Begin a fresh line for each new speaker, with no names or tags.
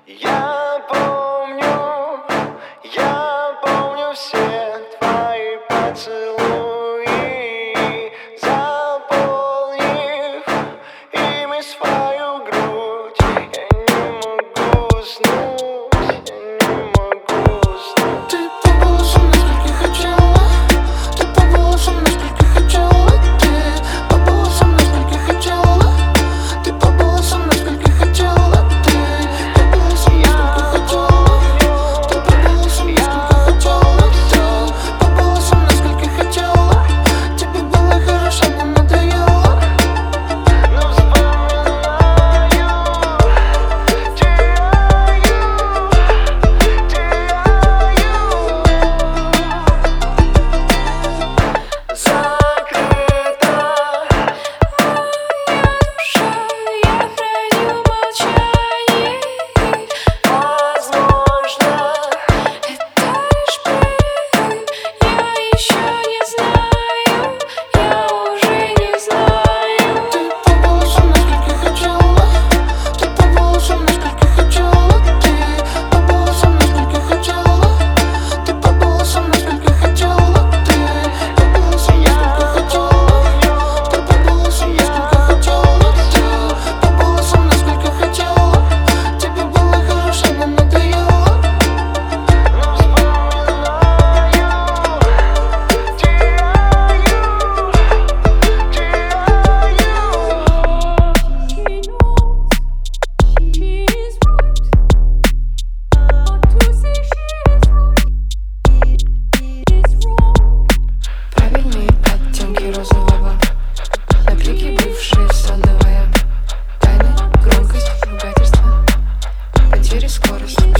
Я помню все твои поцелуи, заполнив ими свою грудь. Я не могу уснуть, я не могу уснуть.
Ты побыла со мной сколько хотела, ты побыла со мной сколько хотела, ты побыла со мной сколько хотела, ты побыла со мной сколько хотела, ты побыла со мной сколько хотела, ты побыла со мной сколько хотела, ты побыла со мной сколько хотела, тебе было хорошо, не надоело.
Но вспоминаю,
Закрыта моя душа, я храню молчание. Возможно, это лишь бред. Я еще не знаю, я уже не знаю.
Ты побыла со мной сколько хотела, ты побыла со мной сколько хотела, ты побыла со мной сколько хотела, ты побыла со мной сколько хотела, ты побыла со мной сколько хотела, ты побыла со мной сколько хотела, ты побыла со мной сколько хотела, тебе было хорошо, не надоело. Правильные оттенки розового, наклейки бывшие садовая, тайны, громкость, ругательство, потери, скорость.